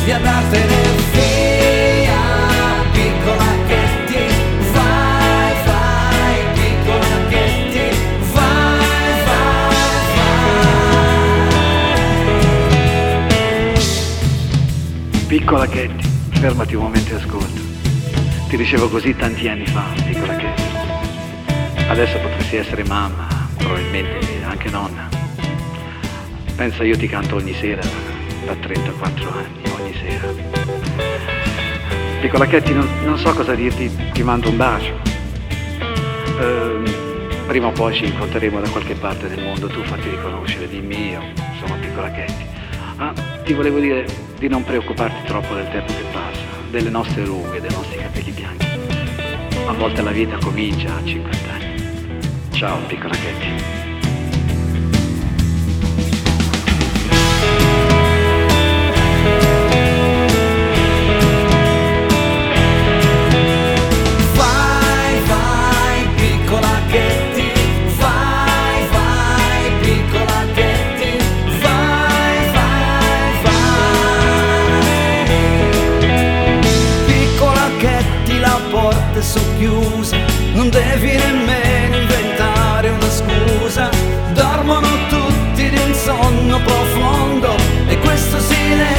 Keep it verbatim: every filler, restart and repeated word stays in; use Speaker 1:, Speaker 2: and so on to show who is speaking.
Speaker 1: di andartene via, piccola Katy, vai, vai, piccola Katy, vai, vai, vai.
Speaker 2: Piccola Katy, fermati un momento e ascolta. Ti dicevo così tanti anni fa, piccola Katy. Adesso potresti essere mamma, probabilmente anche nonna. Pensa, io ti canto ogni sera, da trentaquattro anni, ogni sera. Piccola Katy, non, non so cosa dirti, ti mando un bacio. Ehm, prima o poi ci incontreremo da qualche parte del mondo, tu fatti riconoscere, dimmi io, sono piccola Katy. Ah, ti volevo dire di non preoccuparti troppo del tempo che passa, delle nostre rughe, dei nostri capelli bianchi. A volte la vita comincia a cinquanta anni. Ciao, piccola Katy.
Speaker 1: Socchiusa, non devi nemmeno inventare una scusa, dormono tutti di un sonno profondo e questo silenzio